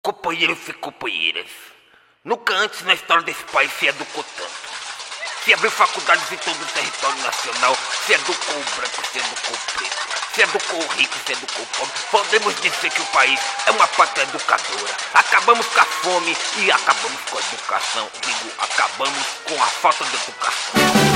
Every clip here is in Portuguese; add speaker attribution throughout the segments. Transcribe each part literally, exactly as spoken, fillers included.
Speaker 1: Companheiros e companheiras, nunca antes na história desse país se educou tanto. Se abriu faculdades em todo o território nacional, se educou o branco, se educou o preto, se educou o rico, se educou o pobre. Podemos dizer que o país é uma pátria educadora. Acabamos com a fome e acabamos com a educação. Digo, acabamos com a falta de educação.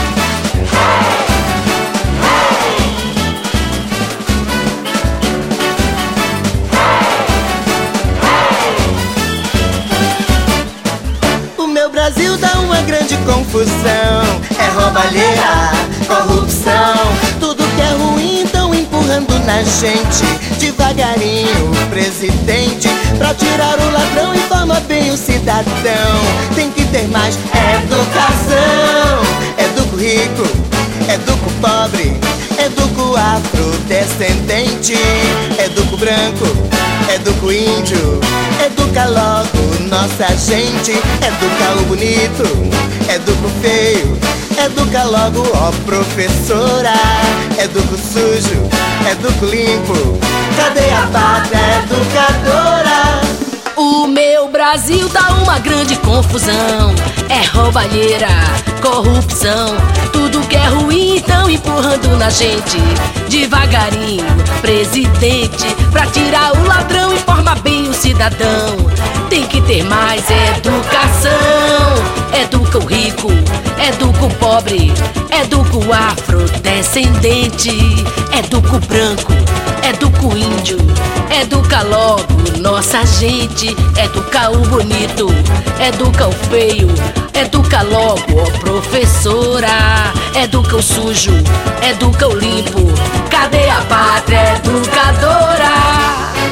Speaker 2: O Brasil dá uma grande confusão. É roubalheira, corrupção, tudo que é ruim tão empurrando na gente. Devagarinho o presidente, pra tirar o ladrão, informa bem o cidadão. Tem que ter mais educação. Educa o rico, educa o pobre, educa o afrodescendente, educa o branco, educa o índio, educa logo nossa gente. Educa o bonito, educa o feio, educa logo, ó professora. Educa o sujo, educa o limpo, cadê a pátria educadora?
Speaker 3: O meu Brasil dá uma grande confusão. É roubalheira, corrupção, tudo que é ruim tão empurrando na gente. Devagarinho, presidente, pra tirar o ladrão, informa bem o cidadão. Tem que ter mais educação. Educa o rico, educa o pobre, educa o afrodescendente, educa o branco, educa o índio, educa logo nossa gente. Educa o bonito, educa o feio, educa logo, ó professora. Educa o sujo, educa o limpo, cadê a pátria educadora?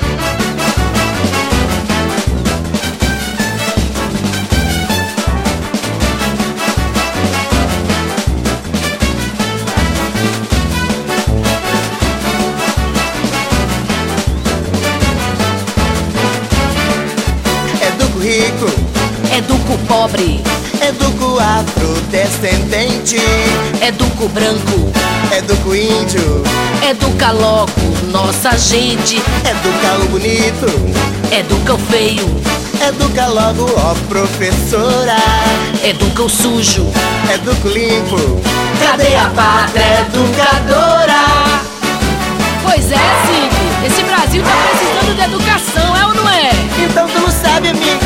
Speaker 2: Rico,
Speaker 3: educa o pobre,
Speaker 2: educa o afrodescendente,
Speaker 3: educa o branco,
Speaker 2: educa o índio,
Speaker 3: educa logo nossa gente.
Speaker 2: Educa o bonito,
Speaker 3: educa o feio,
Speaker 2: educa logo, ó professora.
Speaker 3: Educa o sujo,
Speaker 2: educa o limpo,
Speaker 3: cadê a pátria educadora? Pois é, Cid, esse Brasil tá precisando de educação, é ou não é?
Speaker 2: Então tu não sabe, amiga.